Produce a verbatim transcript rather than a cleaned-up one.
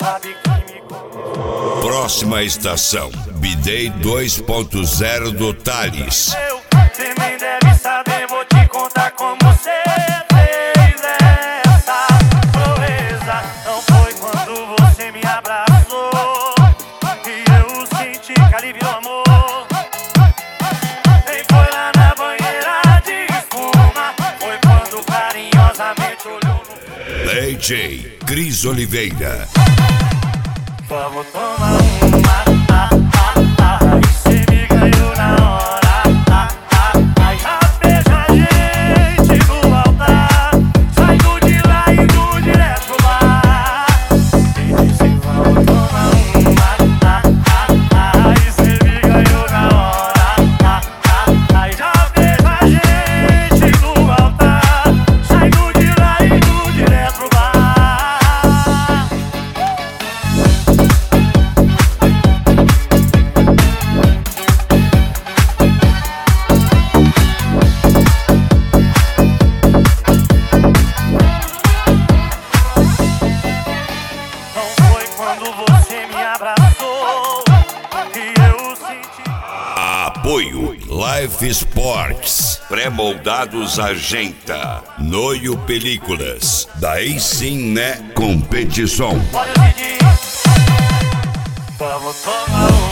sabe que me conhece. Próxima estação, B-Day dois ponto zero do Thales. Você nem deve saber, vou te contar como você fez essa proeza. Não foi quando você me abraçou e eu senti que ali virou amor. Nem foi lá na banheira de espuma, foi quando carinhosamente olhou no... D J Cris Oliveira. Vamos tomar uma, ah, ah, ah, e cê me ganhou na hora, ah, ah, ah, já vejo a gente no altar, saindo de lá e indo direto pro bar. E disse vamos tomar uma, ah, ah, ah, e cê me ganhou na hora, ah, ah, ah, já vejo a gente no altar, saindo de lá e indo direto pro bar. Quando você me abraçou e eu senti... Apoio Life Sports. Pré-moldados Agenta. Noio Películas. Daí sim, né? Competição. Olha o Didi, vamos tomar um